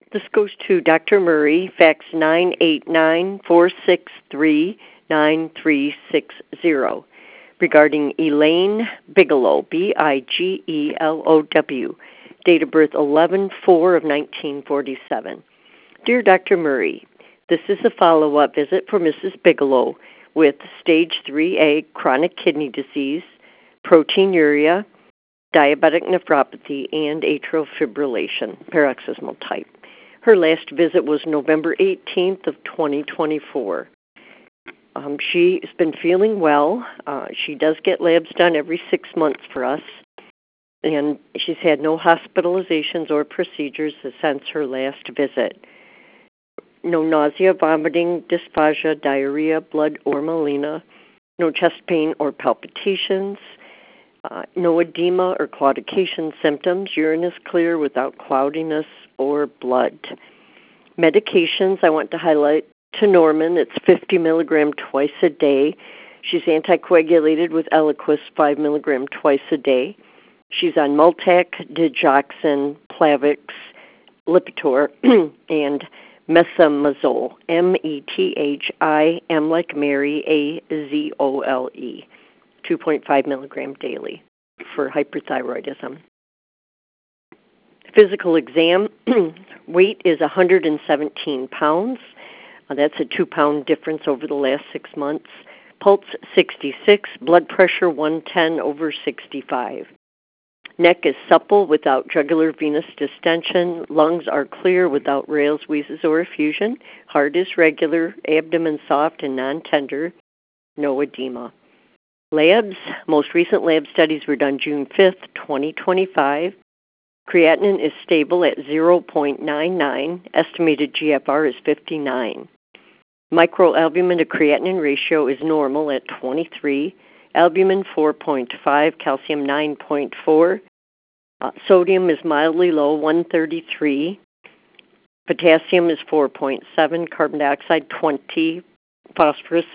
This goes to Dr. Murray, fax 989-463-9360, regarding Elaine Bigelow, Bigelow, date of birth 11/4 of 1947. Dear Dr. Murray, this is a follow-up visit for Mrs. Bigelow with stage 3A chronic kidney disease, proteinuria, diabetic nephropathy, and atrial fibrillation, paroxysmal type. Her last visit was November 18th of 2024. She's been feeling well. She does get labs done every 6 months for us, and she's had no hospitalizations or procedures since her last visit. No nausea, vomiting, dysphagia, diarrhea, blood or melena, no chest pain or palpitations, no edema or claudication symptoms. Urine is clear without cloudiness or blood. Medications, I want to highlight Tenormin. It's 50 milligram twice a day. She's anticoagulated with Eliquis 5 milligram twice a day. She's on Multac, Digoxin, Plavix, Lipitor, and Methimazole, M-E-T-H-I-M like Mary, A-Z-O-L-E, 2.5 milligram daily for hyperthyroidism. Physical exam, weight is 117 pounds. That's a 2-pound difference over the last 6 months. Pulse 66, blood pressure 110/65. Neck is supple without jugular venous distension. Lungs are clear without rales, wheezes, or effusion. Heart is regular. Abdomen soft and non-tender. No edema. Labs, most recent lab studies were done June 5th, 2025. Creatinine is stable at 0.99. Estimated GFR is 59. Microalbumin to creatinine ratio is normal at 23. Albumin 4.5, calcium 9.4. Sodium is mildly low, 133. Potassium is 4.7. Carbon dioxide 20. Phosphorus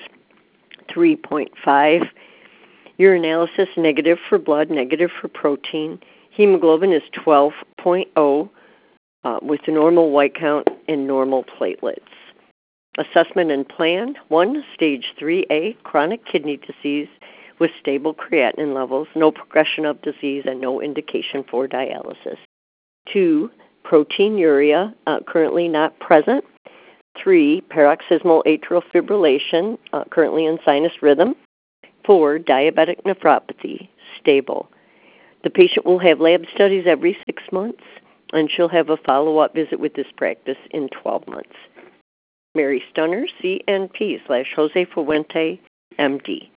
3.5. Urinalysis negative for blood, negative for protein. Hemoglobin is 12.0 with a normal white count and normal platelets. Assessment and plan: 1, stage 3A, chronic kidney disease with stable creatinine levels, no progression of disease, and no indication for dialysis. 2, proteinuria, currently not present. 3, paroxysmal atrial fibrillation, currently in sinus rhythm. 4, diabetic nephropathy, stable. The patient will have lab studies every 6 months, and she'll have a follow-up visit with this practice in 12 months. Mary Stunner, CNP /Jose Fuente, MD.